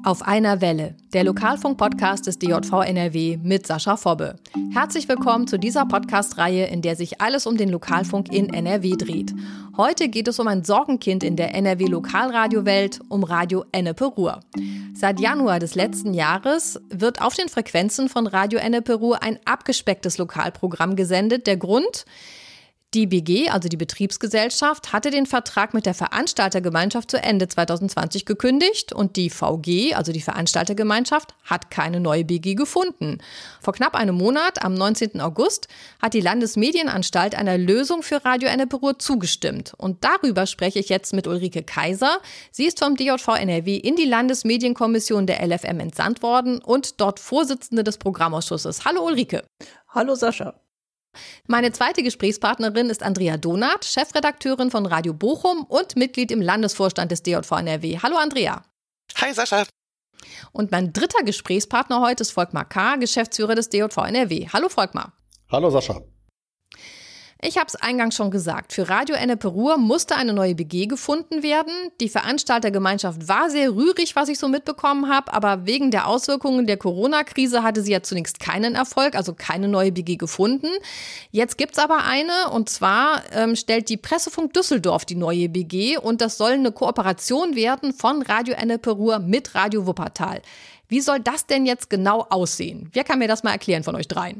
Auf einer Welle, der Lokalfunk-Podcast des DJV NRW mit Sascha Fobbe. Herzlich willkommen zu dieser Podcast-Reihe, in der sich alles um den Lokalfunk in NRW dreht. Heute geht es um ein Sorgenkind in der NRW-Lokalradiowelt, um Radio Ennepe-Ruhr. Seit Januar des letzten Jahres wird auf den Frequenzen von Radio Ennepe-Ruhr ein abgespecktes Lokalprogramm gesendet. Der Grund? Die BG, also die Betriebsgesellschaft, hatte den Vertrag mit der Veranstaltergemeinschaft zu Ende 2020 gekündigt und die VG, also die Veranstaltergemeinschaft, hat keine neue BG gefunden. Vor knapp einem Monat, am 19. August, hat die Landesmedienanstalt einer Lösung für Radio Ennepe-Ruhr zugestimmt. Und darüber spreche ich jetzt mit Ulrike Kaiser. Sie ist vom DJV NRW in die Landesmedienkommission der LFM entsandt worden und dort Vorsitzende des Programmausschusses. Hallo Ulrike. Hallo Sascha. Meine zweite Gesprächspartnerin ist Andrea Donath, Chefredakteurin von Radio Bochum und Mitglied im Landesvorstand des DJV NRW. Hallo Andrea. Hi Sascha. Und mein dritter Gesprächspartner heute ist Volkmar K., Geschäftsführer des DJV NRW. Hallo Volkmar. Hallo Sascha. Ich habe es eingangs schon gesagt, für Radio Ennepe-Ruhr musste eine neue BG gefunden werden. Die Veranstaltergemeinschaft war sehr rührig, was ich so mitbekommen habe, aber wegen der Auswirkungen der Corona-Krise hatte sie ja zunächst keinen Erfolg, also keine neue BG gefunden. Jetzt gibt's aber eine, und zwar stellt die Pressefunk Düsseldorf die neue BG und das soll eine Kooperation werden von Radio Ennepe-Ruhr mit Radio Wuppertal. Wie soll das denn jetzt genau aussehen? Wer kann mir das mal erklären von euch dreien?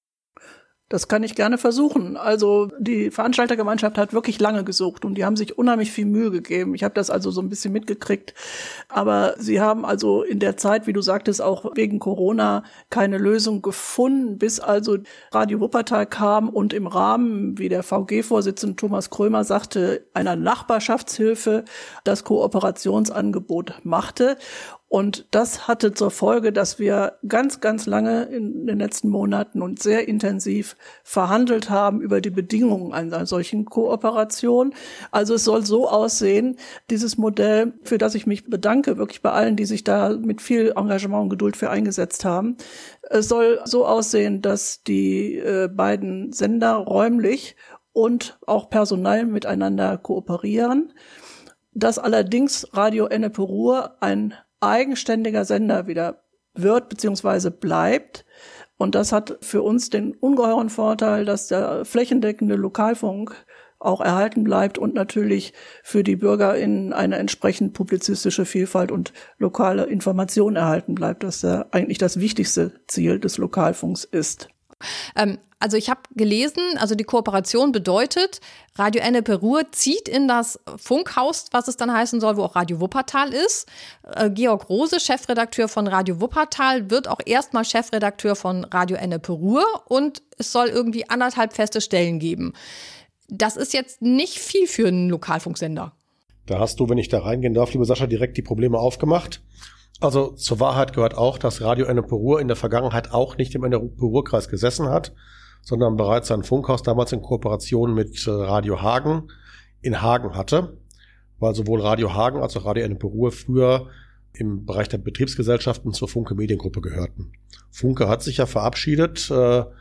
Das kann ich gerne versuchen. Also die Veranstaltergemeinschaft hat wirklich lange gesucht und die haben sich unheimlich viel Mühe gegeben. Ich habe das also so ein bisschen mitgekriegt. Aber sie haben also in der Zeit, wie du sagtest, auch wegen Corona keine Lösung gefunden, bis also Radio Wuppertal kam und im Rahmen, wie der VG-Vorsitzende Thomas Krömer sagte, einer Nachbarschaftshilfe das Kooperationsangebot machte. Und das hatte zur Folge, dass wir ganz, ganz lange in den letzten Monaten und sehr intensiv verhandelt haben über die Bedingungen einer solchen Kooperation. Also es soll so aussehen, dieses Modell, für das ich mich bedanke, wirklich bei allen, die sich da mit viel Engagement und Geduld für eingesetzt haben. Es soll so aussehen, dass die beiden Sender räumlich und auch personell miteinander kooperieren. Dass allerdings Radio Ennepe-Ruhr ein eigenständiger Sender wieder wird bzw. bleibt. Und das hat für uns den ungeheuren Vorteil, dass der flächendeckende Lokalfunk auch erhalten bleibt und natürlich für die BürgerInnen eine entsprechend publizistische Vielfalt und lokale Information erhalten bleibt, das ja eigentlich das wichtigste Ziel des Lokalfunks ist. Also ich habe gelesen, also die Kooperation bedeutet, Radio Ennepe-Ruhr zieht in das Funkhaus, was es dann heißen soll, wo auch Radio Wuppertal ist. Georg Rose, Chefredakteur von Radio Wuppertal, wird auch erstmal Chefredakteur von Radio Ennepe-Ruhr und es soll irgendwie 1,5 feste Stellen geben. Das ist jetzt nicht viel für einen Lokalfunksender. Da hast du, wenn ich da reingehen darf, liebe Sascha, direkt die Probleme aufgemacht. Also zur Wahrheit gehört auch, dass Radio Ennepe-Ruhr in der Vergangenheit auch nicht im Ennepe-Ruhr-Kreis gesessen hat, sondern bereits ein Funkhaus damals in Kooperation mit Radio Hagen in Hagen hatte, weil sowohl Radio Hagen als auch Radio Ennepe-Ruhr früher im Bereich der Betriebsgesellschaften zur Funke Mediengruppe gehörten. Funke hat sich ja verabschiedet,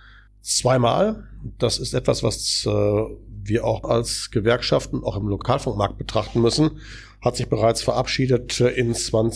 zweimal. Das ist etwas, was wir auch als Gewerkschaften auch im Lokalfunkmarkt betrachten müssen. Hat sich bereits verabschiedet in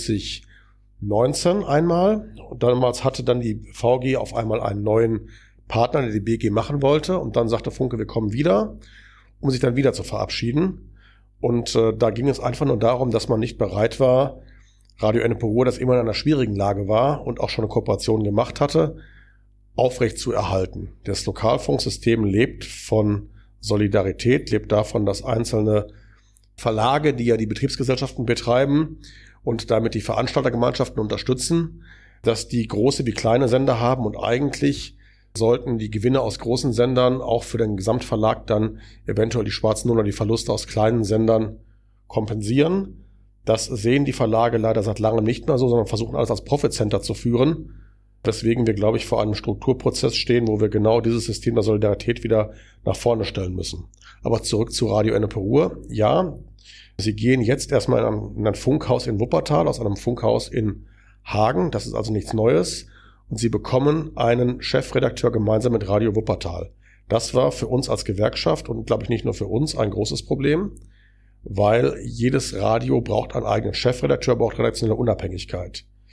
2019 einmal. Und damals hatte dann die VG auf einmal einen neuen Partner, der die BG machen wollte. Und dann sagte Funke, wir kommen wieder, um sich dann wieder zu verabschieden. Und da ging es einfach nur darum, dass man nicht bereit war, Radio Ennepe-Ruhr, das immer in einer schwierigen Lage war und auch schon eine Kooperation gemacht hatte, aufrecht zu erhalten. Das Lokalfunksystem lebt von Solidarität, lebt davon, dass einzelne Verlage, die ja die Betriebsgesellschaften betreiben und damit die Veranstaltergemeinschaften unterstützen, dass die große wie kleine Sender haben und eigentlich sollten die Gewinne aus großen Sendern auch für den Gesamtverlag dann eventuell die schwarzen Null oder die Verluste aus kleinen Sendern kompensieren. Das sehen die Verlage leider seit langem nicht mehr so, sondern versuchen alles als Profit Center zu führen. Weswegen wir, glaube ich, vor einem Strukturprozess stehen, wo wir genau dieses System der Solidarität wieder nach vorne stellen müssen. Aber zurück zu Radio Ennepe-Ruhr. Ja, sie gehen jetzt erstmal in ein Funkhaus in Wuppertal aus einem Funkhaus in Hagen. Das ist also nichts Neues. Und sie bekommen einen Chefredakteur gemeinsam mit Radio Wuppertal. Das war für uns als Gewerkschaft und, glaube ich, nicht nur für uns ein großes Problem, weil jedes Radio braucht einen eigenen Chefredakteur, braucht redaktionelle Unabhängigkeit.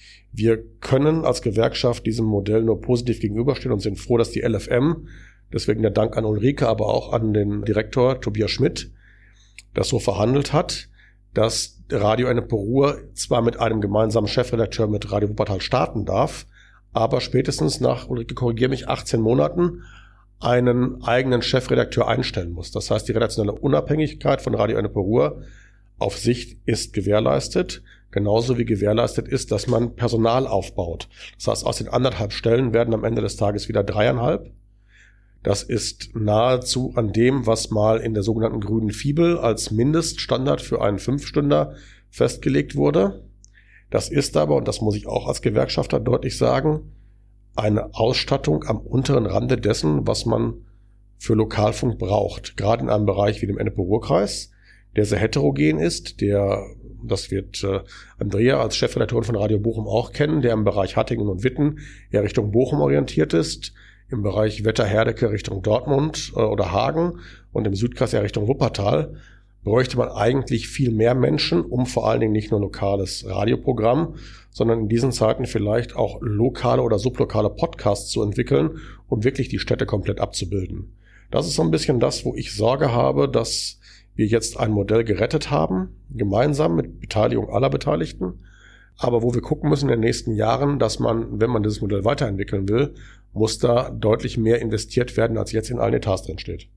Wir können als Gewerkschaft diesem Modell nur positiv gegenüberstehen und sind froh, dass die LFM, deswegen der Dank an Ulrike, aber auch an den Direktor Tobias Schmidt, das so verhandelt hat, dass Radio Ennepe Ruhr zwar mit einem gemeinsamen Chefredakteur mit Radio Wuppertal starten darf, aber spätestens nach, Ulrike, korrigiere mich, 18 Monaten einen eigenen Chefredakteur einstellen muss. Das heißt, die redaktionelle Unabhängigkeit von Radio Ennepe Ruhr auf Sicht ist gewährleistet, genauso wie gewährleistet ist, dass man Personal aufbaut. Das heißt, aus den 1,5 Stellen werden am Ende des Tages wieder 3,5. Das ist nahezu an dem, was mal in der sogenannten grünen Fibel als Mindeststandard für einen 5-Stünder festgelegt wurde. Das ist aber, und das muss ich auch als Gewerkschafter deutlich sagen, eine Ausstattung am unteren Rande dessen, was man für Lokalfunk braucht. Gerade in einem Bereich wie dem Ennepe-Ruhr-Kreis, der sehr heterogen ist, das wird Andrea als Chefredakteurin von Radio Bochum auch kennen, der im Bereich Hattingen und Witten eher Richtung Bochum orientiert ist, im Bereich Wetter-Herdecke Richtung Dortmund oder Hagen und im Südkreis eher Richtung Wuppertal, bräuchte man eigentlich viel mehr Menschen, um vor allen Dingen nicht nur lokales Radioprogramm, sondern in diesen Zeiten vielleicht auch lokale oder sublokale Podcasts zu entwickeln, um wirklich die Städte komplett abzubilden. Das ist so ein bisschen das, wo ich Sorge habe, dass wir jetzt ein Modell gerettet haben, gemeinsam mit Beteiligung aller Beteiligten, aber wo wir gucken müssen in den nächsten Jahren, dass man, wenn man dieses Modell weiterentwickeln will, muss da deutlich mehr investiert werden, als jetzt in allen Etats drin steht.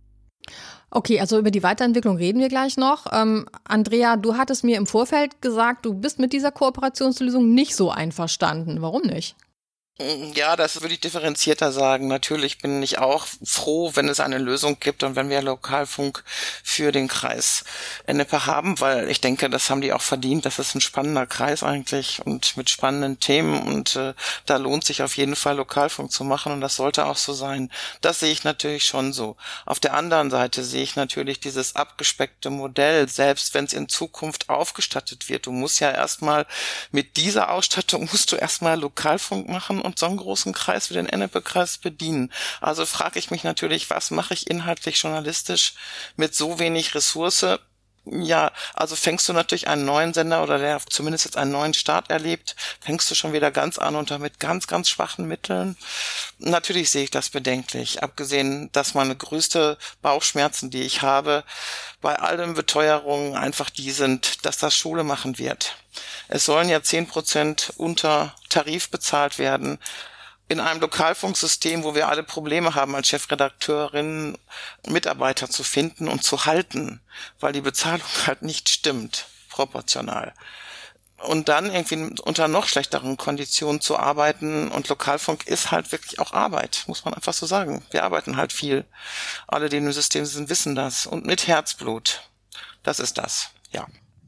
Okay, also über die Weiterentwicklung reden wir gleich noch. Andrea, du hattest mir im Vorfeld gesagt, du bist mit dieser Kooperationslösung nicht so einverstanden. Warum nicht? Ja, das würde ich differenzierter sagen. Natürlich bin ich auch froh, wenn es eine Lösung gibt und wenn wir Lokalfunk für den Kreis Ennepe haben, weil ich denke, das haben die auch verdient. Das ist ein spannender Kreis eigentlich und mit spannenden Themen und da lohnt sich auf jeden Fall Lokalfunk zu machen und das sollte auch so sein. Das sehe ich natürlich schon so. Auf der anderen Seite sehe ich natürlich dieses abgespeckte Modell, selbst wenn es in Zukunft aufgestattet wird. Du musst ja erstmal mit dieser Ausstattung Lokalfunk machen und so einen großen Kreis wie den Ennepe-Kreis bedienen. Also frage ich mich natürlich, was mache ich inhaltlich journalistisch mit so wenig Ressource? Ja, also fängst du natürlich einen neuen Sender oder der zumindest jetzt einen neuen Start erlebt, fängst du schon wieder ganz an unter mit ganz, ganz schwachen Mitteln. Natürlich sehe ich das bedenklich, abgesehen, dass meine größte Bauchschmerzen, die ich habe, bei allen Beteuerungen einfach die sind, dass das Schule machen wird. Es sollen ja 10% unter Tarif bezahlt werden. In einem Lokalfunksystem, wo wir alle Probleme haben, als Chefredakteurin Mitarbeiter zu finden und zu halten, weil die Bezahlung halt nicht stimmt, proportional. Und dann irgendwie unter noch schlechteren Konditionen zu arbeiten und Lokalfunk ist halt wirklich auch Arbeit, muss man einfach so sagen. Wir arbeiten halt viel. Alle, die im System sind, wissen das. Und mit Herzblut. Das ist das, ja.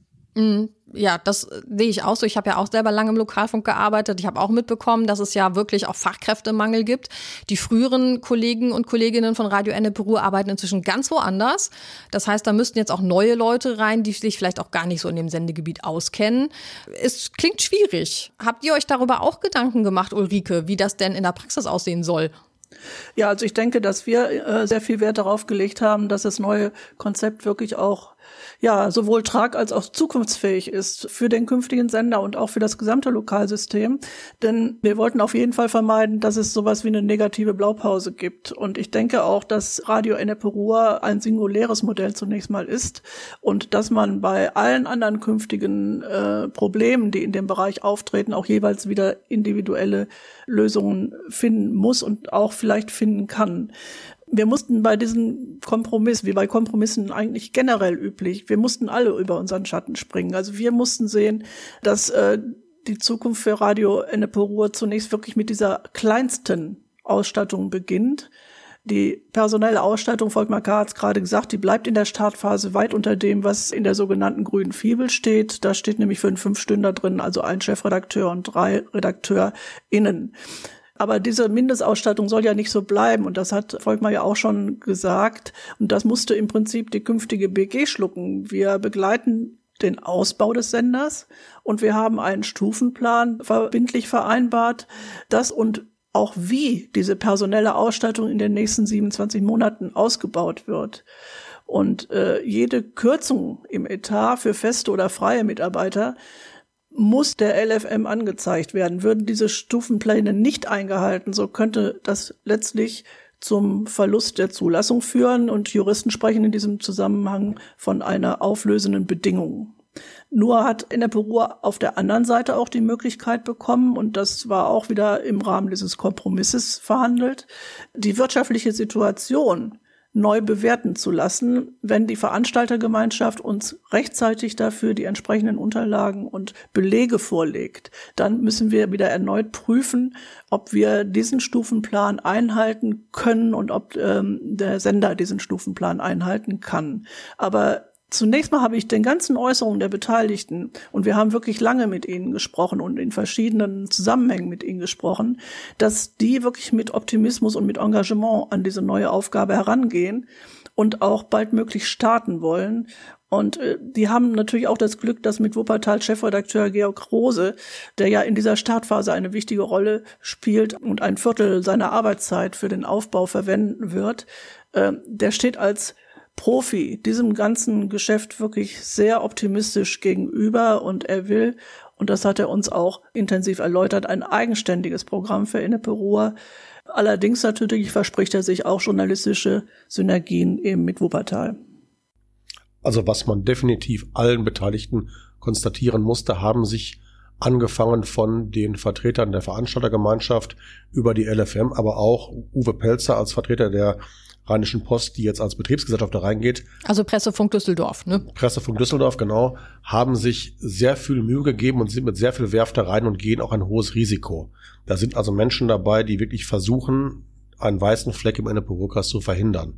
Ja, das sehe ich auch so. Ich habe ja auch selber lange im Lokalfunk gearbeitet. Ich habe auch mitbekommen, dass es ja wirklich auch Fachkräftemangel gibt. Die früheren Kollegen und Kolleginnen von Radio Ennepe Ruhr arbeiten inzwischen ganz woanders. Das heißt, da müssten jetzt auch neue Leute rein, die sich vielleicht auch gar nicht so in dem Sendegebiet auskennen. Es klingt schwierig. Habt ihr euch darüber auch Gedanken gemacht, Ulrike, wie das denn in der Praxis aussehen soll? Ja, also ich denke, dass wir sehr viel Wert darauf gelegt haben, dass das neue Konzept wirklich auch sowohl trag- als auch zukunftsfähig ist für den künftigen Sender und auch für das gesamte Lokalsystem. Denn wir wollten auf jeden Fall vermeiden, dass es sowas wie eine negative Blaupause gibt. Und ich denke auch, dass Radio Ennepe Ruhr ein singuläres Modell zunächst mal ist und dass man bei allen anderen künftigen Problemen, die in dem Bereich auftreten, auch jeweils wieder individuelle Lösungen finden muss und auch vielleicht finden kann. Wir mussten bei diesem Kompromiss, wie bei Kompromissen eigentlich generell üblich, wir mussten alle über unseren Schatten springen. Also wir mussten sehen, dass die Zukunft für Radio Ennepe Ruhr zunächst wirklich mit dieser kleinsten Ausstattung beginnt. Die personelle Ausstattung, Volkmar K. hat es gerade gesagt, die bleibt in der Startphase weit unter dem, was in der sogenannten grünen Fibel steht. Da steht nämlich für einen 5-Stünder drin, also ein Chefredakteur und 3 RedakteurInnen. Aber diese Mindestausstattung soll ja nicht so bleiben. Und das hat Volkmar ja auch schon gesagt. Und das musste im Prinzip die künftige BG schlucken. Wir begleiten den Ausbau des Senders und wir haben einen Stufenplan verbindlich vereinbart, dass und auch wie diese personelle Ausstattung in den nächsten 27 Monaten ausgebaut wird. Und jede Kürzung im Etat für feste oder freie Mitarbeiter muss der LFM angezeigt werden. Würden diese Stufenpläne nicht eingehalten, so könnte das letztlich zum Verlust der Zulassung führen und Juristen sprechen in diesem Zusammenhang von einer auflösenden Bedingung. Nur hat Ennepe-Ruhr auf der anderen Seite auch die Möglichkeit bekommen, und das war auch wieder im Rahmen dieses Kompromisses verhandelt, die wirtschaftliche Situation neu bewerten zu lassen, wenn die Veranstaltergemeinschaft uns rechtzeitig dafür die entsprechenden Unterlagen und Belege vorlegt. Dann müssen wir wieder erneut prüfen, ob wir diesen Stufenplan einhalten können und ob der Sender diesen Stufenplan einhalten kann. Aber zunächst mal habe ich den ganzen Äußerungen der Beteiligten, und wir haben wirklich lange mit ihnen gesprochen und in verschiedenen Zusammenhängen mit ihnen gesprochen, dass die wirklich mit Optimismus und mit Engagement an diese neue Aufgabe herangehen und auch baldmöglich starten wollen. Und die haben natürlich auch das Glück, dass mit Wuppertal-Chefredakteur Georg Rose, der ja in dieser Startphase eine wichtige Rolle spielt und ein Viertel seiner Arbeitszeit für den Aufbau verwenden wird, der steht als Profi diesem ganzen Geschäft wirklich sehr optimistisch gegenüber, und er will, und das hat er uns auch intensiv erläutert, ein eigenständiges Programm für Ennepe-Ruhr. Allerdings natürlich verspricht er sich auch journalistische Synergien eben mit Wuppertal. Also was man definitiv allen Beteiligten konstatieren musste, haben sich angefangen von den Vertretern der Veranstaltergemeinschaft über die LFM, aber auch Uwe Pelzer als Vertreter der Rheinischen Post, die jetzt als Betriebsgesellschaft da reingeht. Also Pressefunk Düsseldorf, ne? Pressefunk Düsseldorf, genau, haben sich sehr viel Mühe gegeben und sind mit sehr viel Werf da rein und gehen auch ein hohes Risiko. Da sind also Menschen dabei, die wirklich versuchen, einen weißen Fleck im Ennepe-Ruhr-Kreis zu verhindern.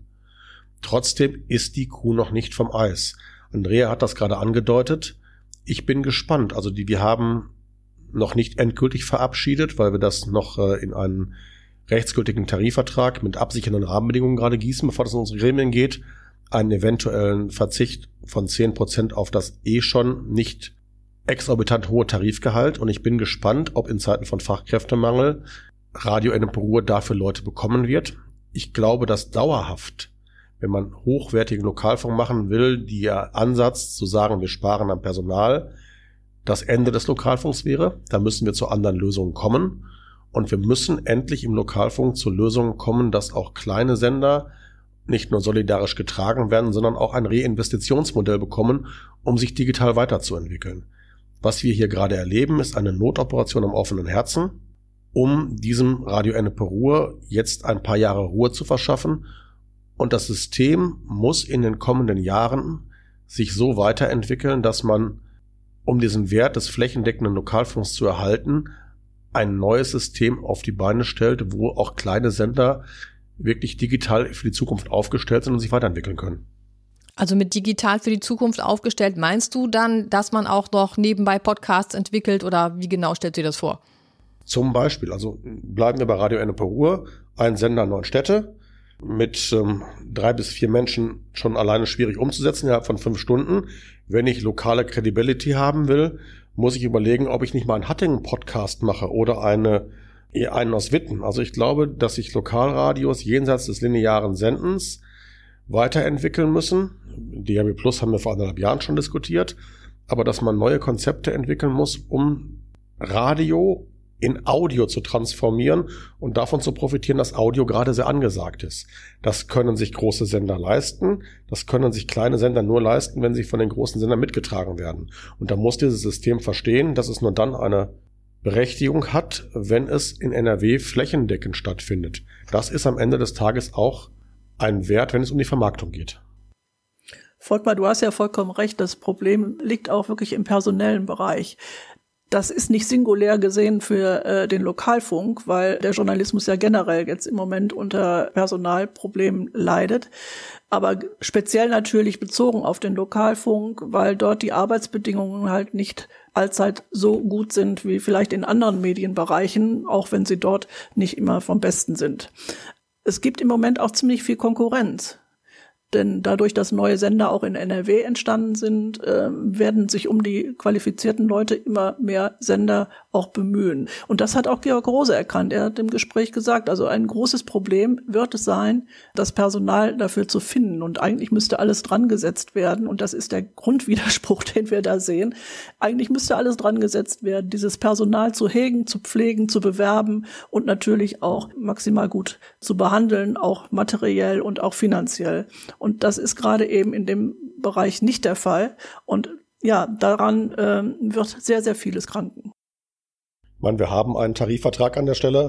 Trotzdem ist die Kuh noch nicht vom Eis. Andrea hat das gerade angedeutet. Ich bin gespannt. Also wir haben noch nicht endgültig verabschiedet, weil wir das noch in einen rechtsgültigen Tarifvertrag mit absichernden Rahmenbedingungen gerade gießen, bevor das in unsere Gremien geht, einen eventuellen Verzicht von 10% auf das schon nicht exorbitant hohe Tarifgehalt. Und ich bin gespannt, ob in Zeiten von Fachkräftemangel Radio Ennepe-Ruhr dafür Leute bekommen wird. Ich glaube, dass dauerhaft, wenn man hochwertigen Lokalfunk machen will, der Ansatz zu sagen, wir sparen am Personal, das Ende des Lokalfunks wäre. Da müssen wir zu anderen Lösungen kommen. Und wir müssen endlich im Lokalfunk zu Lösungen kommen, dass auch kleine Sender nicht nur solidarisch getragen werden, sondern auch ein Reinvestitionsmodell bekommen, um sich digital weiterzuentwickeln. Was wir hier gerade erleben, ist eine Notoperation am offenen Herzen, um diesem Radio Ennepe-Ruhr jetzt ein paar Jahre Ruhe zu verschaffen. Und das System muss in den kommenden Jahren sich so weiterentwickeln, dass man, um diesen Wert des flächendeckenden Lokalfunks zu erhalten, ein neues System auf die Beine stellt, wo auch kleine Sender wirklich digital für die Zukunft aufgestellt sind und sich weiterentwickeln können. Also mit digital für die Zukunft aufgestellt, meinst du dann, dass man auch noch nebenbei Podcasts entwickelt, oder wie genau stellt ihr das vor? Zum Beispiel, also bleiben wir bei Radio Ennepe-Ruhr, ein Sender in 9 Städte, mit 3 bis 4 Menschen schon alleine schwierig umzusetzen, innerhalb von 5 Stunden. Wenn ich lokale Credibility haben will, muss ich überlegen, ob ich nicht mal einen Hattingen-Podcast mache oder einen aus Witten. Also ich glaube, dass sich Lokalradios jenseits des linearen Sendens weiterentwickeln müssen. DAB Plus haben wir vor 1,5 Jahren schon diskutiert, aber dass man neue Konzepte entwickeln muss, um Radio in Audio zu transformieren und davon zu profitieren, dass Audio gerade sehr angesagt ist. Das können sich große Sender leisten, das können sich kleine Sender nur leisten, wenn sie von den großen Sendern mitgetragen werden. Und da muss dieses System verstehen, dass es nur dann eine Berechtigung hat, wenn es in NRW flächendeckend stattfindet. Das ist am Ende des Tages auch ein Wert, wenn es um die Vermarktung geht. Volkmar, du hast ja vollkommen recht, das Problem liegt auch wirklich im personellen Bereich. Das ist nicht singulär gesehen für den Lokalfunk, weil der Journalismus ja generell jetzt im Moment unter Personalproblemen leidet. Aber speziell natürlich bezogen auf den Lokalfunk, weil dort die Arbeitsbedingungen halt nicht allzeit so gut sind wie vielleicht in anderen Medienbereichen, auch wenn sie dort nicht immer vom Besten sind. Es gibt im Moment auch ziemlich viel Konkurrenz. Denn dadurch, dass neue Sender auch in NRW entstanden sind, werden sich um die qualifizierten Leute immer mehr Sender auch bemühen. Und das hat auch Georg Rose erkannt. Er hat im Gespräch gesagt, also ein großes Problem wird es sein, das Personal dafür zu finden. Und eigentlich müsste alles dran gesetzt werden. Und das ist der Grundwiderspruch, den wir da sehen. Eigentlich müsste alles dran gesetzt werden, dieses Personal zu hegen, zu pflegen, zu bewerben und natürlich auch maximal gut zu behandeln, auch materiell und auch finanziell. Und das ist gerade eben in dem Bereich nicht der Fall. Und ja, daran wird sehr, sehr vieles kranken. Ich meine, wir haben einen Tarifvertrag an der Stelle.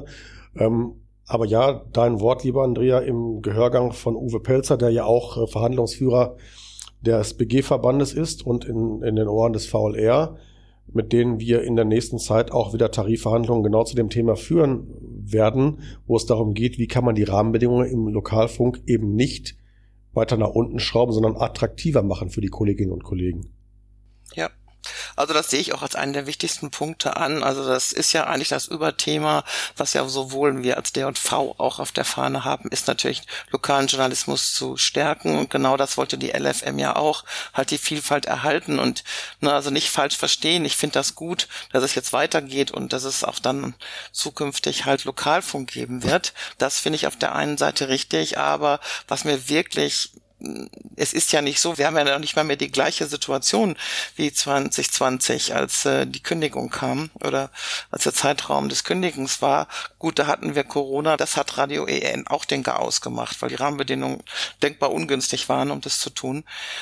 Aber ja, dein Wort, lieber Andrea, im Gehörgang von Uwe Pelzer, der ja auch Verhandlungsführer des BG-Verbandes ist und in den Ohren des VLR, mit denen wir in der nächsten Zeit auch wieder Tarifverhandlungen genau zu dem Thema führen werden, wo es darum geht, wie kann man die Rahmenbedingungen im Lokalfunk eben nicht weiter nach unten schrauben, sondern attraktiver machen für die Kolleginnen und Kollegen. Ja. Also das sehe ich auch als einen der wichtigsten Punkte an. Also das ist ja eigentlich das Überthema, was ja sowohl wir als DJV auch auf der Fahne haben, ist natürlich lokalen Journalismus zu stärken. Und genau das wollte die LFM ja auch, halt die Vielfalt erhalten und also nicht falsch verstehen. Ich finde das gut, dass es jetzt weitergeht und dass es auch dann zukünftig halt Lokalfunk geben wird. Das finde ich auf der einen Seite richtig, aber was mir wirklich es ist ja nicht so, wir haben ja noch nicht mal mehr die gleiche Situation wie 2020, als die Kündigung kam oder als der Zeitraum des Kündigens war. Gut, da hatten wir Corona, das hat Radio EN auch den Chaos gemacht, weil die Rahmenbedingungen denkbar ungünstig waren, um das zu tun,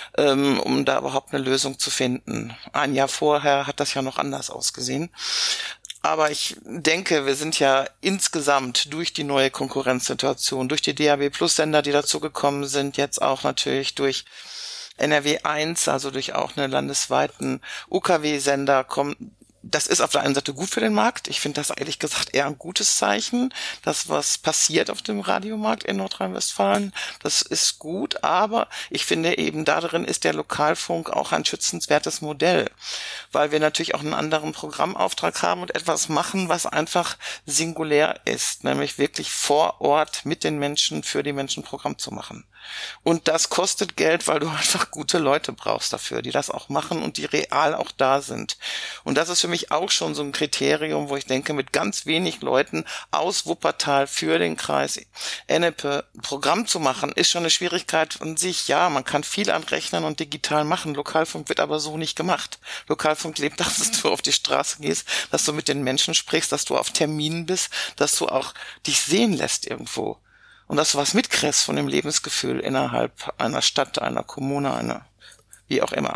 um da überhaupt eine Lösung zu finden. Ein Jahr vorher hat das ja noch anders ausgesehen. Aber ich denke, wir sind ja insgesamt durch die neue Konkurrenzsituation, durch die DAB-Plus-Sender, die dazu gekommen sind, jetzt auch natürlich durch NRW 1, also durch auch einen landesweiten UKW-Sender kommen. Das ist auf der einen Seite gut für den Markt. Ich finde das ehrlich gesagt eher ein gutes Zeichen, dass was passiert auf dem Radiomarkt in Nordrhein-Westfalen. Das ist gut, aber ich finde eben darin ist der Lokalfunk auch ein schützenswertes Modell, weil wir natürlich auch einen anderen Programmauftrag haben und etwas machen, was einfach singulär ist, nämlich wirklich vor Ort mit den Menschen, für die Menschen Programm zu machen. Und das kostet Geld, weil du einfach gute Leute brauchst dafür, die das auch machen und die real auch da sind. Und das ist für mich auch schon so ein Kriterium, wo ich denke, mit ganz wenig Leuten aus Wuppertal für den Kreis Ennepe Programm zu machen, ist schon eine Schwierigkeit an sich. Ja, man kann viel anrechnen und digital machen. Lokalfunk wird aber so nicht gemacht. Lokalfunk lebt, dass du auf die Straße gehst, dass du mit den Menschen sprichst, dass du auf Terminen bist, dass du auch dich sehen lässt irgendwo. Und dass du was mitkriegst von dem Lebensgefühl innerhalb einer Stadt, einer Kommune, einer wie auch immer.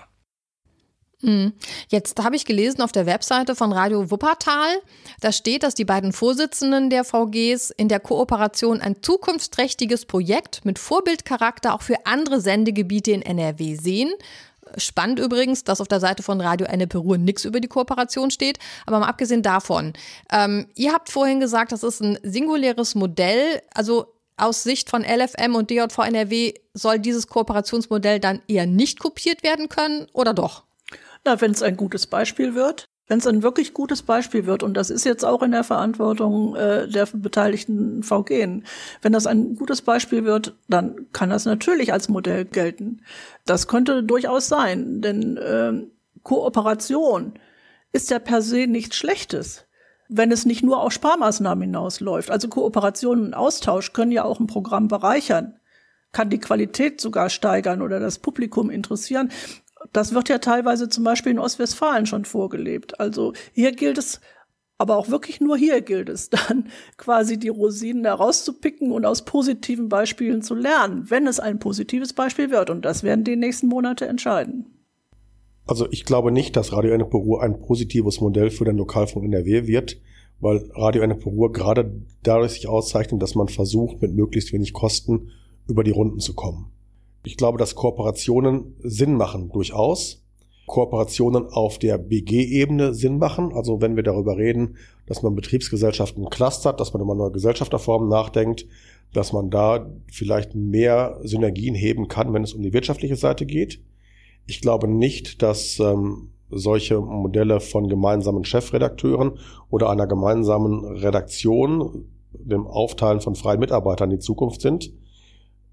Jetzt habe ich gelesen auf der Webseite von Radio Wuppertal, da steht, dass die beiden Vorsitzenden der VGs in der Kooperation ein zukunftsträchtiges Projekt mit Vorbildcharakter auch für andere Sendegebiete in NRW sehen. Spannend übrigens, dass auf der Seite von Radio Ennepe Ruhr nichts über die Kooperation steht. Aber mal abgesehen davon, ihr habt vorhin gesagt, das ist ein singuläres Modell, also aus Sicht von LFM und DJV NRW soll dieses Kooperationsmodell dann eher nicht kopiert werden können oder doch? Na, wenn es ein gutes Beispiel wird, wenn es ein wirklich gutes Beispiel wird, und das ist jetzt auch in der Verantwortung der beteiligten VGen, wenn das ein gutes Beispiel wird, dann kann das natürlich als Modell gelten. Das könnte durchaus sein, denn Kooperation ist ja per se nichts Schlechtes, wenn es nicht nur auf Sparmaßnahmen hinausläuft. Also Kooperation und Austausch können ja auch ein Programm bereichern, kann die Qualität sogar steigern oder das Publikum interessieren. Das wird ja teilweise zum Beispiel in Ostwestfalen schon vorgelebt. Also hier gilt es, aber auch wirklich nur hier gilt es dann, quasi die Rosinen herauszupicken und aus positiven Beispielen zu lernen, wenn es ein positives Beispiel wird. Und das werden die nächsten Monate entscheiden. Also ich glaube nicht, dass Radio Ennepe Ruhr ein positives Modell für den Lokalfunk NRW wird, weil Radio Ennepe Ruhr gerade dadurch sich auszeichnet, dass man versucht, mit möglichst wenig Kosten über die Runden zu kommen. Ich glaube, dass Kooperationen Sinn machen, durchaus. Kooperationen auf der BG-Ebene Sinn machen. Also wenn wir darüber reden, dass man Betriebsgesellschaften clustert, dass man über neue Gesellschafterformen nachdenkt, dass man da vielleicht mehr Synergien heben kann, wenn es um die wirtschaftliche Seite geht. Ich glaube nicht, dass solche Modelle von gemeinsamen Chefredakteuren oder einer gemeinsamen Redaktion, dem Aufteilen von freien Mitarbeitern die Zukunft sind.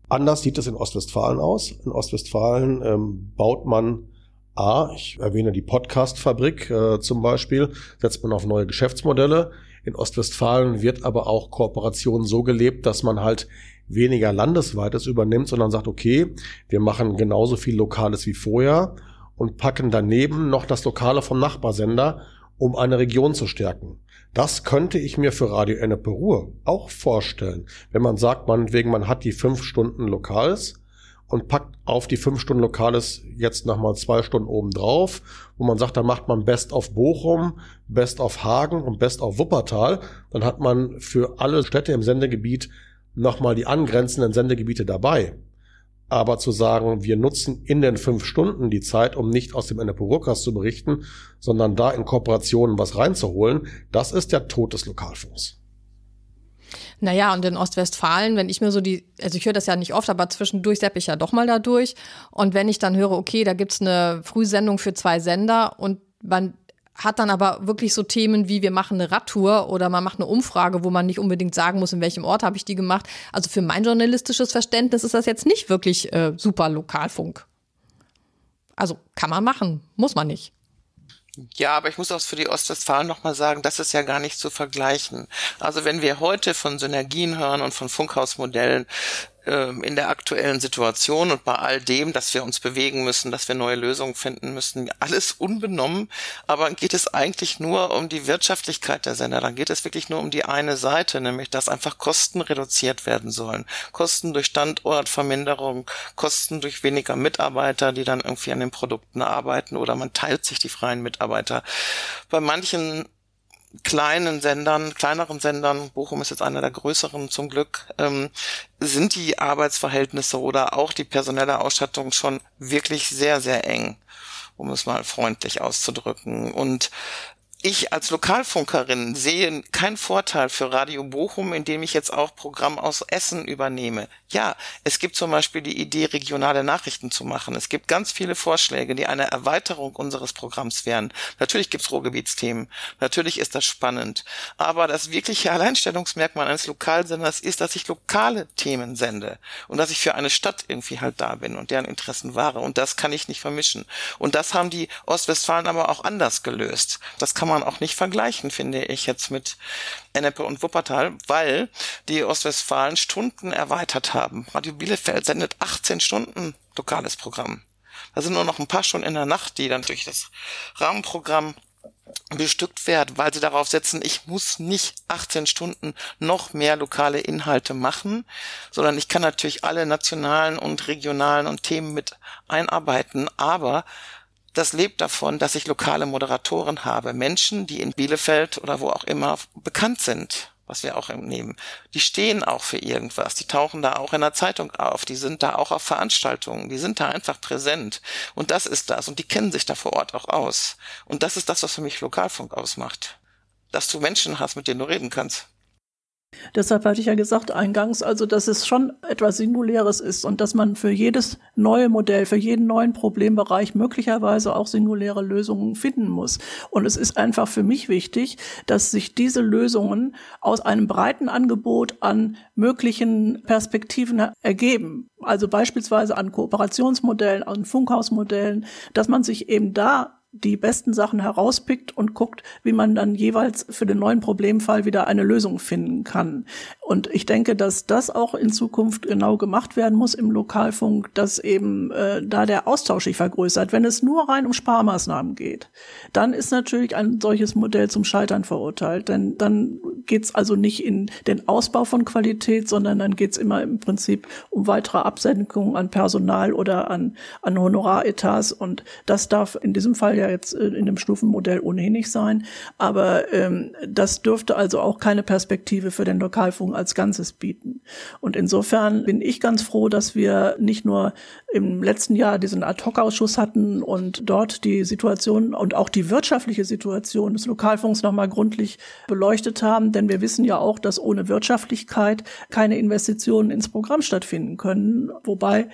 Anders sieht es in Ostwestfalen aus. In Ostwestfalen baut man ich erwähne die Podcast-Fabrik zum Beispiel, setzt man auf neue Geschäftsmodelle. In Ostwestfalen wird aber auch Kooperation so gelebt, dass man halt weniger Landesweites übernimmt, sondern sagt, okay, wir machen genauso viel Lokales wie vorher und packen daneben noch das Lokale vom Nachbarsender, um eine Region zu stärken. Das könnte ich mir für Radio Ennepe-Ruhr auch vorstellen. Wenn man sagt, meinetwegen, man hat die 5 Stunden Lokales und packt auf die 5 Stunden Lokales jetzt nochmal 2 Stunden oben drauf, wo man sagt, da macht man Best of Bochum, Best of Hagen und Best of Wuppertal. Dann hat man für alle Städte im Sendegebiet nochmal die angrenzenden Sendegebiete dabei. Aber zu sagen, wir nutzen in den 5 Stunden die Zeit, um nicht aus dem Ennepe-Ruhr-Cast zu berichten, sondern da in Kooperationen was reinzuholen, das ist der Tod des Lokalfunks. Naja, und in Ostwestfalen, wenn ich mir ich höre das ja nicht oft, aber zwischendurch seppe ich ja doch mal da durch. Und wenn ich dann höre, okay, da gibt's eine Frühsendung für 2 Sender und man hat dann aber wirklich so Themen wie, wir machen eine Radtour oder man macht eine Umfrage, wo man nicht unbedingt sagen muss, in welchem Ort habe ich die gemacht. Also für mein journalistisches Verständnis ist das jetzt nicht wirklich super Lokalfunk. Also kann man machen, muss man nicht. Ja, aber ich muss auch für die Ostwestfalen nochmal sagen, das ist ja gar nicht zu vergleichen. Also wenn wir heute von Synergien hören und von Funkhausmodellen in der aktuellen Situation und bei all dem, dass wir uns bewegen müssen, dass wir neue Lösungen finden müssen, alles unbenommen, aber geht es eigentlich nur um die Wirtschaftlichkeit der Sender, dann geht es wirklich nur um die eine Seite, nämlich dass einfach Kosten reduziert werden sollen. Kosten durch Standortverminderung, Kosten durch weniger Mitarbeiter, die dann irgendwie an den Produkten arbeiten oder man teilt sich die freien Mitarbeiter. Bei manchen kleineren Sendern, Bochum ist jetzt einer der größeren zum Glück, sind die Arbeitsverhältnisse oder auch die personelle Ausstattung schon wirklich sehr, sehr eng, um es mal freundlich auszudrücken. Und ich als Lokalfunkerin sehe keinen Vorteil für Radio Bochum, indem ich jetzt auch Programm aus Essen übernehme. Ja, es gibt zum Beispiel die Idee, regionale Nachrichten zu machen. Es gibt ganz viele Vorschläge, die eine Erweiterung unseres Programms wären. Natürlich gibt's Ruhrgebietsthemen. Natürlich ist das spannend. Aber das wirkliche Alleinstellungsmerkmal eines Lokalsenders ist, dass ich lokale Themen sende und dass ich für eine Stadt irgendwie halt da bin und deren Interessen wahre. Und das kann ich nicht vermischen. Und das haben die Ostwestfalen aber auch anders gelöst. Das kann man auch nicht vergleichen, finde ich, jetzt mit Ennepe und Wuppertal, weil die Ostwestfalen Stunden erweitert haben. Radio Bielefeld sendet 18 Stunden lokales Programm. Da sind nur noch ein paar Stunden in der Nacht, die dann durch das Rahmenprogramm bestückt werden, weil sie darauf setzen, ich muss nicht 18 Stunden noch mehr lokale Inhalte machen, sondern ich kann natürlich alle nationalen und regionalen und Themen mit einarbeiten, aber das lebt davon, dass ich lokale Moderatoren habe. Menschen, die in Bielefeld oder wo auch immer bekannt sind, was wir auch nehmen. Die stehen auch für irgendwas. Die tauchen da auch in der Zeitung auf. Die sind da auch auf Veranstaltungen. Die sind da einfach präsent. Und das ist das. Und die kennen sich da vor Ort auch aus. Und das ist das, was für mich Lokalfunk ausmacht. Dass du Menschen hast, mit denen du reden kannst. Deshalb hatte ich ja gesagt eingangs, also dass es schon etwas Singuläres ist und dass man für jedes neue Modell, für jeden neuen Problembereich möglicherweise auch singuläre Lösungen finden muss. Und es ist einfach für mich wichtig, dass sich diese Lösungen aus einem breiten Angebot an möglichen Perspektiven ergeben. Also beispielsweise an Kooperationsmodellen, an Funkhausmodellen, dass man sich eben da die besten Sachen herauspickt und guckt, wie man dann jeweils für den neuen Problemfall wieder eine Lösung finden kann. Und ich denke, dass das auch in Zukunft genau gemacht werden muss im Lokalfunk, dass eben da der Austausch sich vergrößert. Wenn es nur rein um Sparmaßnahmen geht, dann ist natürlich ein solches Modell zum Scheitern verurteilt. Denn dann geht's also nicht in den Ausbau von Qualität, sondern dann geht's immer im Prinzip um weitere Absenkungen an Personal oder an Honoraretats. Und das darf in diesem Fall ja jetzt in dem Stufenmodell ohnehin nicht sein. Aber das dürfte also auch keine Perspektive für den Lokalfunk als Ganzes bieten. Und insofern bin ich ganz froh, dass wir nicht nur im letzten Jahr diesen Ad-Hoc-Ausschuss hatten und dort die Situation und auch die wirtschaftliche Situation des Lokalfunks nochmal gründlich beleuchtet haben. Denn wir wissen ja auch, dass ohne Wirtschaftlichkeit keine Investitionen ins Programm stattfinden können. Wobei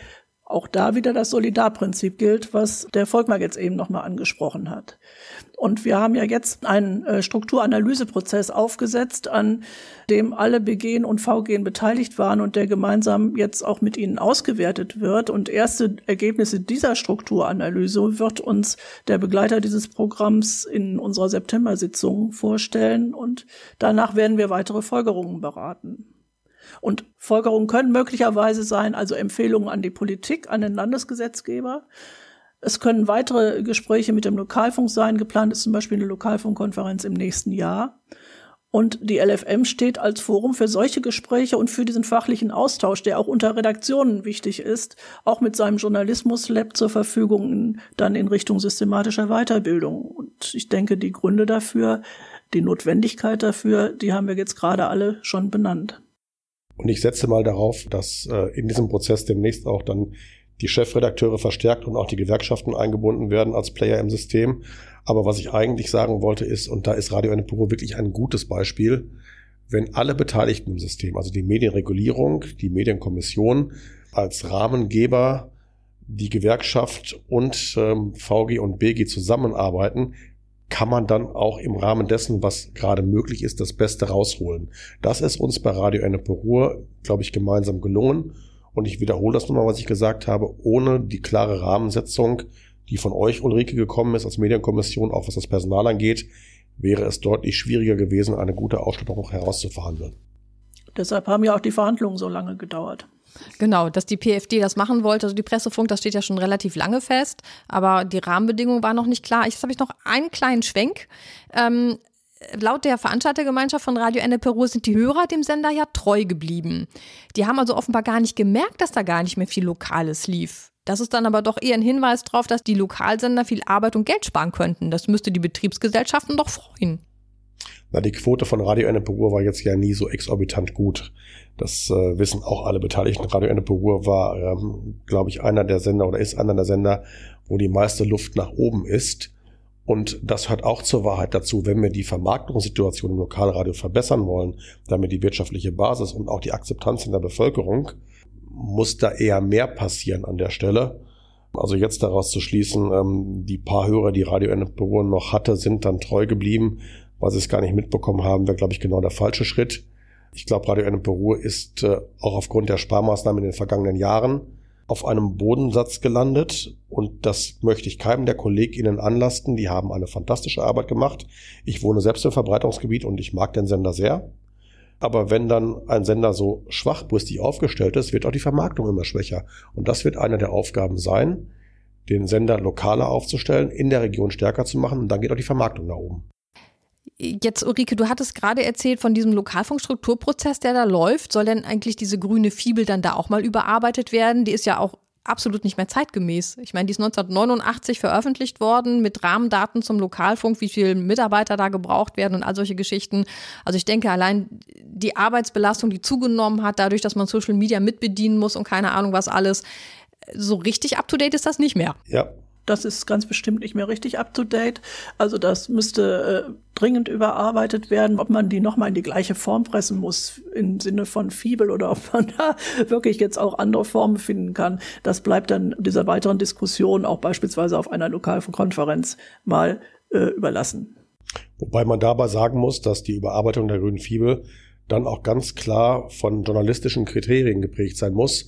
auch da wieder das Solidarprinzip gilt, was der Volkmar jetzt eben nochmal angesprochen hat. Und wir haben ja jetzt einen Strukturanalyseprozess aufgesetzt, an dem alle BGen und VGen beteiligt waren und der gemeinsam jetzt auch mit ihnen ausgewertet wird. Und erste Ergebnisse dieser Strukturanalyse wird uns der Begleiter dieses Programms in unserer September-Sitzung vorstellen. Und danach werden wir weitere Folgerungen beraten. Und Folgerungen können möglicherweise sein, also Empfehlungen an die Politik, an den Landesgesetzgeber. Es können weitere Gespräche mit dem Lokalfunk sein. Geplant ist zum Beispiel eine Lokalfunkkonferenz im nächsten Jahr. Und die LFM steht als Forum für solche Gespräche und für diesen fachlichen Austausch, der auch unter Redaktionen wichtig ist, auch mit seinem Journalismus-Lab zur Verfügung dann in Richtung systematischer Weiterbildung. Und ich denke, die Gründe dafür, die Notwendigkeit dafür, die haben wir jetzt gerade alle schon benannt. Und ich setze mal darauf, dass in diesem Prozess demnächst auch dann die Chefredakteure verstärkt und auch die Gewerkschaften eingebunden werden als Player im System. Aber was ich eigentlich sagen wollte ist, und da ist Radio Ennepe-Ruhr wirklich ein gutes Beispiel, wenn alle Beteiligten im System, also die Medienregulierung, die Medienkommission als Rahmengeber, die Gewerkschaft und VG und BG zusammenarbeiten, kann man dann auch im Rahmen dessen, was gerade möglich ist, das Beste rausholen. Das ist uns bei Radio Ennepe-Ruhr, glaube ich, gemeinsam gelungen. Und ich wiederhole das nochmal, was ich gesagt habe, ohne die klare Rahmensetzung, die von euch, Ulrike, gekommen ist als Medienkommission, auch was das Personal angeht, wäre es deutlich schwieriger gewesen, eine gute Ausstattung noch herauszuverhandeln. Deshalb haben ja auch die Verhandlungen so lange gedauert. Genau, dass die PFD das machen wollte, also die Pressefunk, das steht ja schon relativ lange fest, aber die Rahmenbedingungen waren noch nicht klar. Jetzt habe ich noch einen kleinen Schwenk. Laut der Veranstaltergemeinschaft von Radio Ennepe-Ruhr sind die Hörer dem Sender ja treu geblieben. Die haben also offenbar gar nicht gemerkt, dass da gar nicht mehr viel Lokales lief. Das ist dann aber doch eher ein Hinweis darauf, dass die Lokalsender viel Arbeit und Geld sparen könnten. Das müsste die Betriebsgesellschaften doch freuen. Na, die Quote von Radio Ennepe-Ruhr war jetzt ja nie so exorbitant gut. Das wissen auch alle Beteiligten. Radio Ennepe-Ruhr war, glaube ich, einer der Sender oder ist einer der Sender, wo die meiste Luft nach oben ist. Und das hört auch zur Wahrheit dazu, wenn wir die Vermarktungssituation im Lokalradio verbessern wollen, damit die wirtschaftliche Basis und auch die Akzeptanz in der Bevölkerung, muss da eher mehr passieren an der Stelle. Also jetzt daraus zu schließen, die paar Hörer, die Radio Ennepe-Ruhr noch hatte, sind dann treu geblieben, weil sie es gar nicht mitbekommen haben, wäre, glaube ich, genau der falsche Schritt. Ich glaube, Radio Ennepe-Ruhr ist auch aufgrund der Sparmaßnahmen in den vergangenen Jahren auf einem Bodensatz gelandet. Und das möchte ich keinem der KollegInnen anlasten. Die haben eine fantastische Arbeit gemacht. Ich wohne selbst im Verbreitungsgebiet und ich mag den Sender sehr. Aber wenn dann ein Sender so schwachbrüstig aufgestellt ist, wird auch die Vermarktung immer schwächer. Und das wird eine der Aufgaben sein, den Sender lokaler aufzustellen, in der Region stärker zu machen. Und dann geht auch die Vermarktung nach oben. Jetzt, Ulrike, du hattest gerade erzählt von diesem Lokalfunkstrukturprozess, der da läuft. Soll denn eigentlich diese grüne Fibel dann da auch mal überarbeitet werden? Die ist ja auch absolut nicht mehr zeitgemäß. Ich meine, die ist 1989 veröffentlicht worden mit Rahmendaten zum Lokalfunk, wie viele Mitarbeiter da gebraucht werden und all solche Geschichten. Also ich denke, allein die Arbeitsbelastung, die zugenommen hat, dadurch, dass man Social Media mitbedienen muss und keine Ahnung was alles, so richtig up-to-date ist das nicht mehr. Ja. Das ist ganz bestimmt nicht mehr richtig up-to-date. Also das müsste dringend überarbeitet werden, ob man die nochmal in die gleiche Form pressen muss, im Sinne von Fibel, oder ob man da wirklich jetzt auch andere Formen finden kann. Das bleibt dann dieser weiteren Diskussion auch beispielsweise auf einer Lokalfunkkonferenz mal überlassen. Wobei man dabei sagen muss, dass die Überarbeitung der grünen Fibel dann auch ganz klar von journalistischen Kriterien geprägt sein muss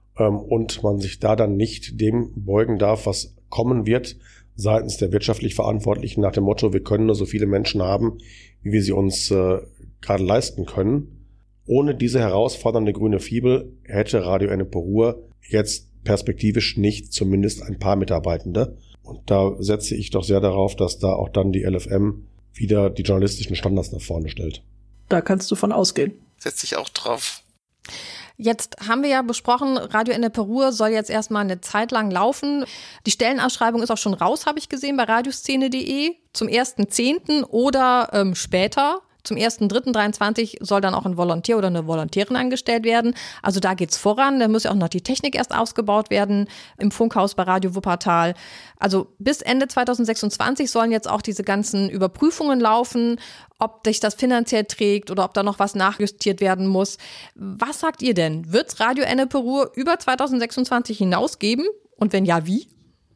und man sich da dann nicht dem beugen darf, was kommen wird seitens der wirtschaftlich Verantwortlichen nach dem Motto, wir können nur so viele Menschen haben, wie wir sie uns gerade leisten können. Ohne diese herausfordernde grüne Fibel hätte Radio Ennepe-Ruhr jetzt perspektivisch nicht zumindest ein paar Mitarbeitende. Und da setze ich doch sehr darauf, dass da auch dann die LFM wieder die journalistischen Standards nach vorne stellt. Da kannst du von ausgehen. Setze ich auch drauf. Jetzt haben wir ja besprochen, Radio Ennepe-Ruhr soll jetzt erstmal eine Zeit lang laufen. Die Stellenausschreibung ist auch schon raus, habe ich gesehen, bei radioszene.de zum 1.10. oder später. Zum 1.3.23 soll dann auch ein Volontär oder eine Volontärin angestellt werden. Also da geht's voran. Da muss ja auch noch die Technik erst ausgebaut werden im Funkhaus bei Radio Wuppertal. Also bis Ende 2026 sollen jetzt auch diese ganzen Überprüfungen laufen, ob sich das finanziell trägt oder ob da noch was nachjustiert werden muss. Was sagt ihr denn? Wird's Radio Ennepe-Ruhr über 2026 hinaus geben? Und wenn ja, wie?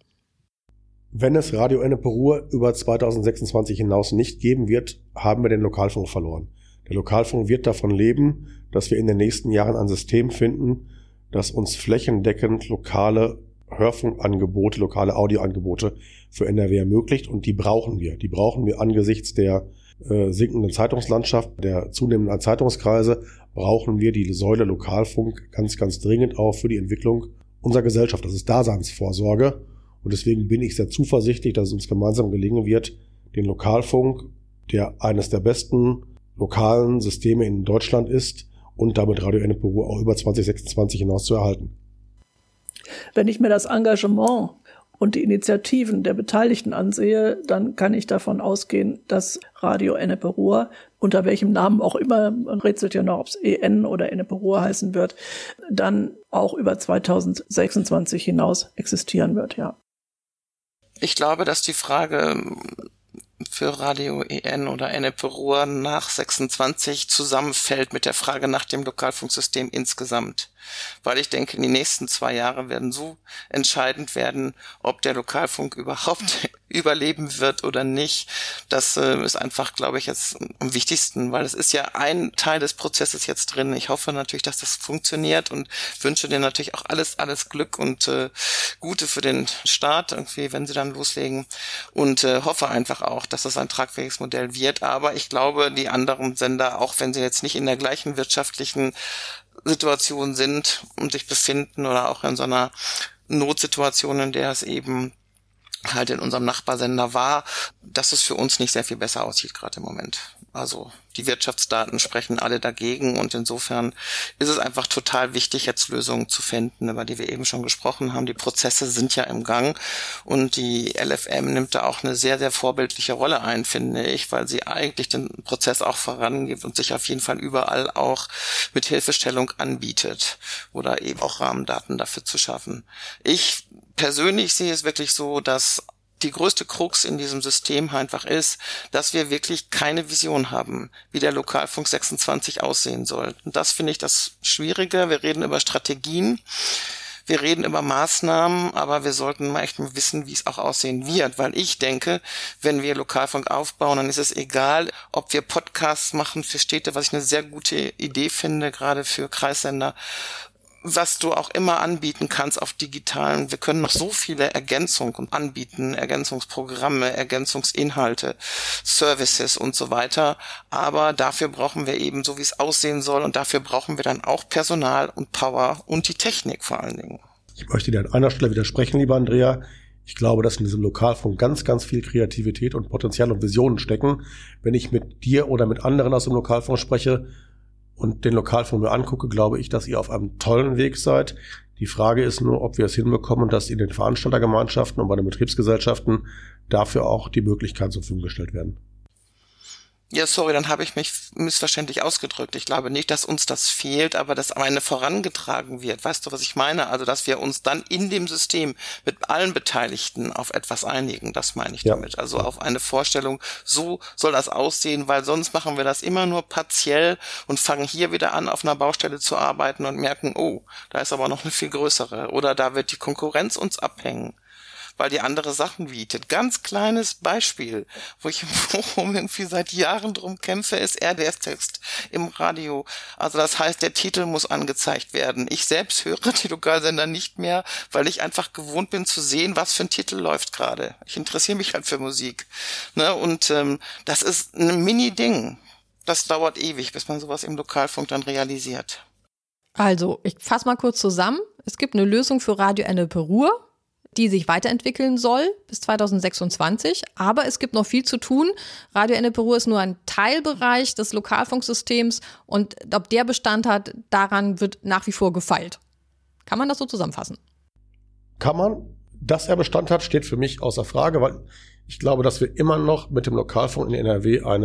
Wenn es Radio Ennepe-Ruhr über 2026 hinaus nicht geben wird, haben wir den Lokalfunk verloren. Der Lokalfunk wird davon leben, dass wir in den nächsten Jahren ein System finden, das uns flächendeckend lokale Hörfunkangebote, lokale Audioangebote für NRW ermöglicht. Und die brauchen wir. Die brauchen wir angesichts der sinkenden Zeitungslandschaft, der zunehmenden Zeitungskreise, brauchen wir die Säule Lokalfunk ganz, ganz dringend auch für die Entwicklung unserer Gesellschaft. Das ist Daseinsvorsorge. Und deswegen bin ich sehr zuversichtlich, dass es uns gemeinsam gelingen wird, den Lokalfunk, der eines der besten lokalen Systeme in Deutschland ist, und damit Radio Ennepe-Ruhr auch über 2026 hinaus zu erhalten. Wenn ich mir das Engagement und die Initiativen der Beteiligten ansehe, dann kann ich davon ausgehen, dass Radio Ennepe-Ruhr, unter welchem Namen auch immer, man rätselt ja noch, ob es EN oder Ennepe-Ruhr heißen wird, dann auch über 2026 hinaus existieren wird, ja. Ich glaube, dass die Frage für Radio EN oder Ennepe-Ruhr nach 26 zusammenfällt mit der Frage nach dem Lokalfunksystem insgesamt. Weil ich denke, die nächsten 2 Jahre werden so entscheidend werden, ob der Lokalfunk überhaupt überleben wird oder nicht. Das ist einfach, glaube ich, jetzt am wichtigsten, weil es ist ja ein Teil des Prozesses jetzt drin. Ich hoffe natürlich, dass das funktioniert und wünsche dir natürlich auch alles Glück und Gute für den Start, irgendwie, wenn sie dann loslegen, und hoffe einfach auch, dass das ein tragfähiges Modell wird. Aber ich glaube, die anderen Sender, auch wenn sie jetzt nicht in der gleichen wirtschaftlichen Situation sind und sich befinden oder auch in so einer Notsituation, in der es eben halt in unserem Nachbarsender war, dass es für uns nicht sehr viel besser aussieht gerade im Moment. Also die Wirtschaftsdaten sprechen alle dagegen, und insofern ist es einfach total wichtig, jetzt Lösungen zu finden, über die wir eben schon gesprochen haben. Die Prozesse sind ja im Gang, und die LFM nimmt da auch eine sehr, sehr vorbildliche Rolle ein, finde ich, weil sie eigentlich den Prozess auch vorangibt und sich auf jeden Fall überall auch mit Hilfestellung anbietet oder eben auch Rahmendaten dafür zu schaffen. Ich persönlich sehe es wirklich so, dass die größte Krux in diesem System einfach ist, dass wir wirklich keine Vision haben, wie der Lokalfunk 26 aussehen soll. Und das finde ich das Schwierige. Wir reden über Strategien, wir reden über Maßnahmen, aber wir sollten mal echt mal wissen, wie es auch aussehen wird. Weil ich denke, wenn wir Lokalfunk aufbauen, dann ist es egal, ob wir Podcasts machen für Städte, was ich eine sehr gute Idee finde, gerade für Kreissender, was du auch immer anbieten kannst auf digitalen. Wir können noch so viele Ergänzungen anbieten, Ergänzungsprogramme, Ergänzungsinhalte, Services und so weiter. Aber dafür brauchen wir eben so, wie es aussehen soll, und dafür brauchen wir dann auch Personal und Power und die Technik vor allen Dingen. Ich möchte dir an einer Stelle widersprechen, lieber Andrea. Ich glaube, dass in diesem Lokalfunk ganz, ganz viel Kreativität und Potenzial und Visionen stecken. Wenn ich mit dir oder mit anderen aus dem Lokalfunk spreche und den Lokalfunk mir angucke, glaube ich, dass ihr auf einem tollen Weg seid. Die Frage ist nur, ob wir es hinbekommen, dass in den Veranstaltergemeinschaften und bei den Betriebsgesellschaften dafür auch die Möglichkeiten zur Verfügung gestellt werden. Ja, sorry, dann habe ich mich missverständlich ausgedrückt. Ich glaube nicht, dass uns das fehlt, aber dass am Ende vorangetragen wird. Weißt du, was ich meine? Also, dass wir uns dann in dem System mit allen Beteiligten auf etwas einigen. Das meine ich damit. Also auf eine Vorstellung, so soll das aussehen, weil sonst machen wir das immer nur partiell und fangen hier wieder an, auf einer Baustelle zu arbeiten und merken, oh, da ist aber noch eine viel größere. Oder da wird die Konkurrenz uns abhängen, weil die andere Sachen bietet. Ganz kleines Beispiel, wo ich im Forum irgendwie seit Jahren drum kämpfe, ist RDS-Text im Radio. Also das heißt, der Titel muss angezeigt werden. Ich selbst höre die Lokalsender nicht mehr, weil ich einfach gewohnt bin zu sehen, was für ein Titel läuft gerade. Ich interessiere mich halt für Musik. Ne? Und das ist ein Mini-Ding. Das dauert ewig, bis man sowas im Lokalfunk dann realisiert. Also, ich fasse mal kurz zusammen. Es gibt eine Lösung für Radio Ennepe-Ruhr, die sich weiterentwickeln soll bis 2026. Aber es gibt noch viel zu tun. Radio Ennepe-Ruhr ist nur ein Teilbereich des Lokalfunksystems, und ob der Bestand hat, daran wird nach wie vor gefeilt. Kann man das so zusammenfassen? Kann man. Dass er Bestand hat, steht für mich außer Frage, weil ich glaube, dass wir immer noch mit dem Lokalfunk in NRW eine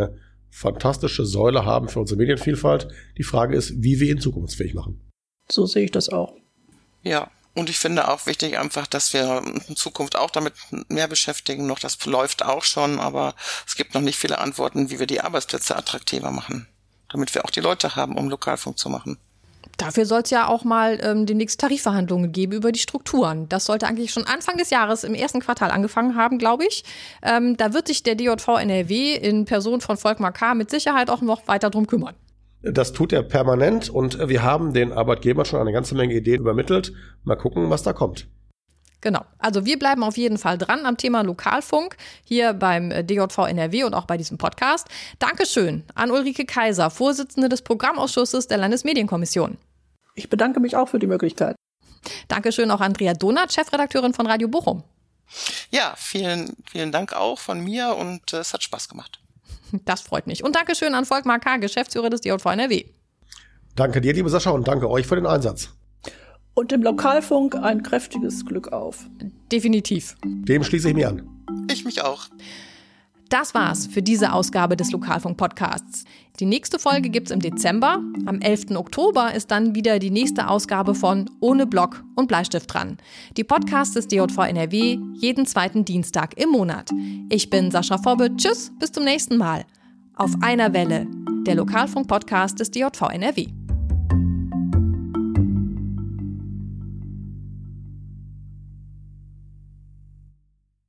fantastische Säule haben für unsere Medienvielfalt. Die Frage ist, wie wir ihn zukunftsfähig machen. So sehe ich das auch. Ja, und ich finde auch wichtig einfach, dass wir in Zukunft auch damit mehr beschäftigen. Noch das läuft auch schon, aber es gibt noch nicht viele Antworten, wie wir die Arbeitsplätze attraktiver machen, damit wir auch die Leute haben, um Lokalfunk zu machen. Dafür soll es ja auch mal demnächst Tarifverhandlungen geben über die Strukturen. Das sollte eigentlich schon Anfang des Jahres im ersten Quartal angefangen haben, glaube ich. Da wird sich der DJV NRW in Person von Volkmar K. mit Sicherheit auch noch weiter drum kümmern. Das tut er permanent und wir haben den Arbeitgebern schon eine ganze Menge Ideen übermittelt. Mal gucken, was da kommt. Genau. Also wir bleiben auf jeden Fall dran am Thema Lokalfunk hier beim DJV NRW und auch bei diesem Podcast. Dankeschön an Ulrike Kaiser, Vorsitzende des Programmausschusses der Landesmedienkommission. Ich bedanke mich auch für die Möglichkeit. Dankeschön auch Andrea Donath, Chefredakteurin von Radio Bochum. Ja, vielen, vielen Dank auch von mir und es hat Spaß gemacht. Das freut mich. Und Dankeschön an Volkmar K., Geschäftsführer des DJV NRW. Danke dir, liebe Sascha, und danke euch für den Einsatz. Und dem Lokalfunk ein kräftiges Glück auf. Definitiv. Dem schließe ich mich an. Ich mich auch. Das war's für diese Ausgabe des Lokalfunk-Podcasts. Die nächste Folge gibt's im Dezember. Am 11. Oktober ist dann wieder die nächste Ausgabe von Ohne Block und Bleistift dran. Die Podcasts des DJV NRW jeden zweiten Dienstag im Monat. Ich bin Sascha Fobbe. Tschüss, bis zum nächsten Mal. Auf einer Welle, der Lokalfunk-Podcast des DJV NRW.